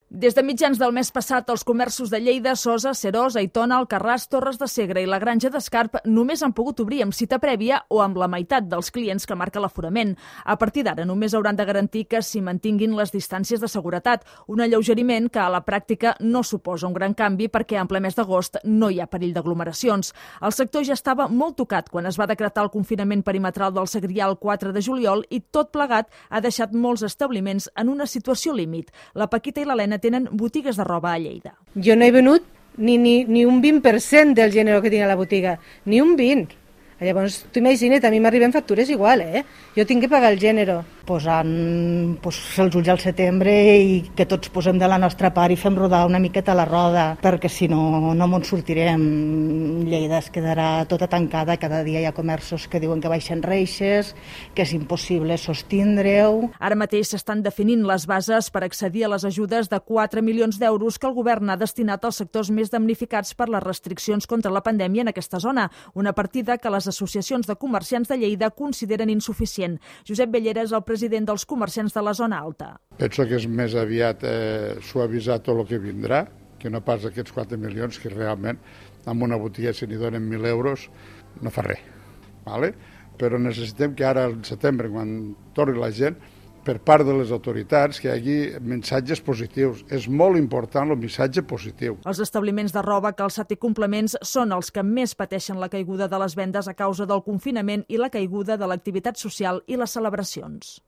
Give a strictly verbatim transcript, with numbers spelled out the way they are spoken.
Des de mitjans del mes passat, els comerços de Lleida, Sosa, Seròs, Aitona, Alcarràs, Torres de Segre i la Granja d'Escarp només han pogut obrir amb cita prèvia o amb la meitat dels clients que marca l'aforament. A partir d'ara només hauran de garantir que s'hi mantinguin les distàncies de seguretat, un alleugeriment que a la pràctica no suposa un gran canvi perquè en ple mes d'agost no hi ha perill d'aglomeracions. El sector ja estava molt tocat quan es va decretar el confinament perimetral del Segrià el quatre de juliol i tot plegat ha deixat molts establiments en una situació límit. La Paquita i l'Helena tenen botigues de roba a Lleida. Jo no he venut ni, ni, ni un vint per cent del gènere que tinc a la botiga, ni un vint. Llavors, tu imagina't, a mi m'arriben factures igual, eh? Jo tinc que pagar el gènere. Posant pues, el juny al setembre i que tots posem de la nostra part i fem rodar una miqueta la roda, perquè si no, no me'n sortirem. Lleida es quedarà tota tancada, cada dia hi ha comerços que diuen que baixen reixes, que és impossible sostindre-ho. Ara mateix s'estan definint les bases per accedir a les ajudes de quatre milions d'euros que el govern ha destinat als sectors més damnificats per les restriccions contra la pandèmia en aquesta zona, una partida que les associacions de comerciants de Lleida consideren insuficient. Josep Bellera és el president dels comerciants de la zona alta. Penso que és més aviat eh, suavitzar tot el que vindrà, que no pas aquests quatre milions que realment amb una botiga si n'hi donen mil euros no fa res. Vale? Però necessitem que ara al setembre, quan torni la gent, per part de les autoritats, que hi hagi missatges positius. És molt important el missatge positiu. Els establiments de roba, calçat i complements són els que més pateixen la caiguda de les vendes a causa del confinament i la caiguda de l'activitat social i les celebracions.